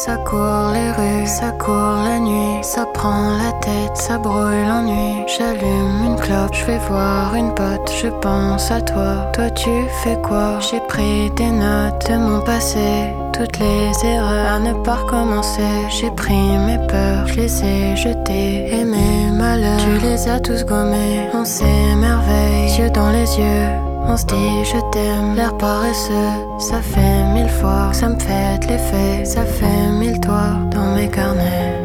Ça court les rues, ça court la nuit, ça prend la tête, ça brouille l'ennui. J'allume une clope, je vais voir une pote, je pense à toi. Toi tu fais quoi? J'ai pris des notes de mon passé, toutes les erreurs à ne pas recommencer. J'ai pris mes peurs, je les ai jetées, et mes malheurs, tu les as tous gommés. On s'émerveille, yeux dans les yeux, on se dit je t'aime, l'air paresseux. Ça fait 1000 fois que ça me fait de l'effet, ça fait 1000 toits dans mes carnets.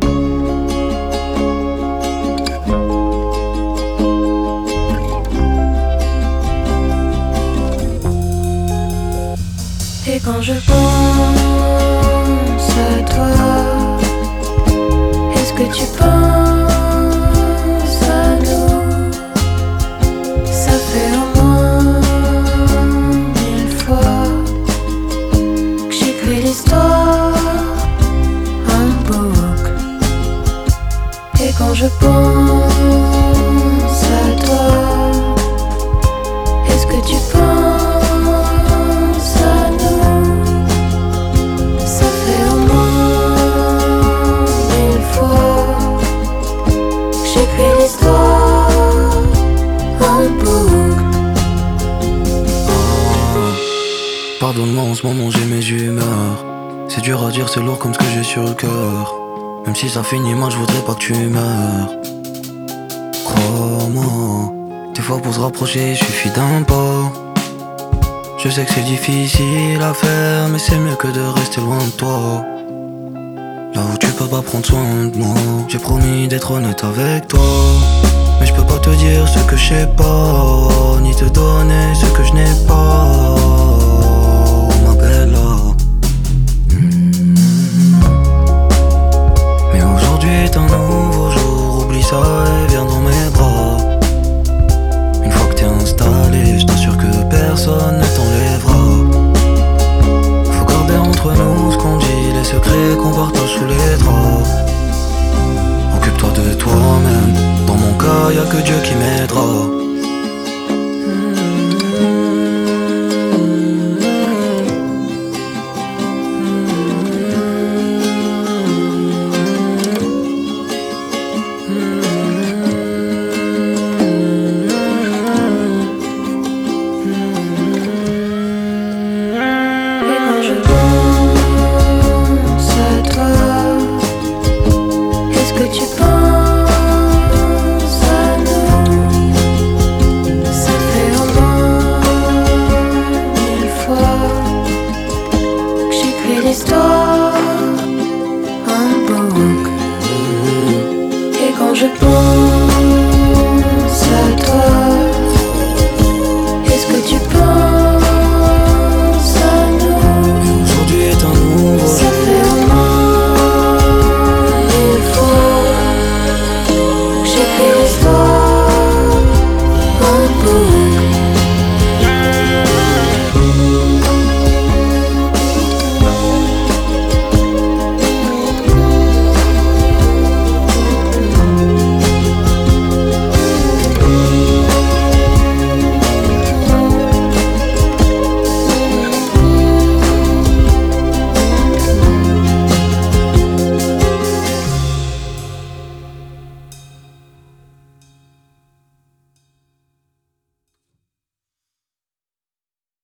Et quand je pense à toi, est-ce que tu penses à nous? Ça fait au moins 1000 fois que j'écris l'histoire en boucle. Et quand je pense à toi, est-ce que tu penses à nous? Ça fait au moins 1000 fois que j'écris l'histoire en boucle. Pardonne-moi, en ce moment j'ai mes humeurs. C'est dur à dire, c'est lourd comme ce que j'ai sur le cœur. Même si ça finit mal, je voudrais pas que tu meurs. Crois-moi, des fois pour se rapprocher, il suffit d'un pas. Je sais que c'est difficile à faire, mais c'est mieux que de rester loin de toi. Là où tu peux pas prendre soin de moi, j'ai promis d'être honnête avec toi. Mais je peux pas te dire ce que je sais pas, ni te donner ce que je n'ai pas, ma bella. Mais aujourd'hui est un nouveau jour, oublie ça et viens dans mes bras. Une fois que t'es installé, je t'assure que personne ne t'enlèvera. Faut garder entre nous ce qu'on dit, les secrets qu'on partage sous les draps. Occupe-toi de toi-même, dans mon cas y'a que Dieu qui m'aidera. Je pense